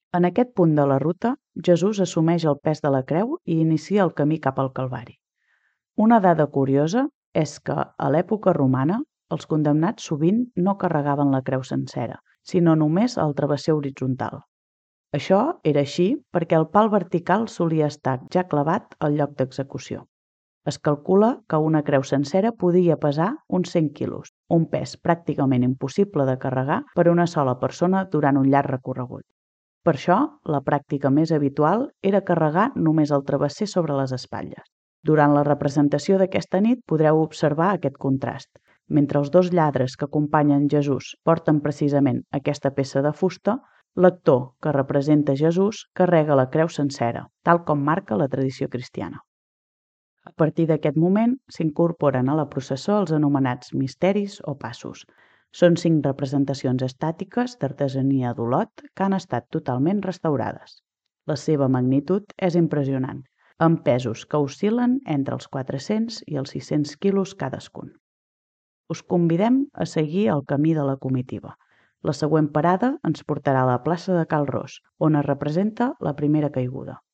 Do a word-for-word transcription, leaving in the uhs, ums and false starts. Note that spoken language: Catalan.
En aquest punt de la ruta, Jesús assumeix el pes de la creu i inicia el camí cap al Calvari. Una dada curiosa és que, a l'època romana, els condemnats sovint no carregaven la creu sencera, sinó només el travesser horitzontal. Això era així perquè el pal vertical solia estar ja clavat al lloc d'execució. Es calcula que una creu sencera podia pesar uns cent quilos, un pes pràcticament impossible de carregar per una sola persona durant un llarg recorregut. Per això, la pràctica més habitual era carregar només el travesser sobre les espatlles. Durant la representació d'aquesta nit podreu observar aquest contrast. Mentre els dos lladres que acompanyen Jesús porten precisament aquesta peça de fusta, l'actor que representa Jesús carrega la creu sencera, tal com marca la tradició cristiana. A partir d'aquest moment s'incorporen a la processó els anomenats misteris o passos. Són cinc representacions estàtiques d'artesania d'Olot que han estat totalment restaurades. La seva magnitud és impressionant, amb pesos que oscil·len entre els quatre-cents i els sis-cents quilos cadascun. Us convidem a seguir el camí de la comitiva. La següent parada ens portarà a la plaça de Cal Ros, on es representa la primera caiguda.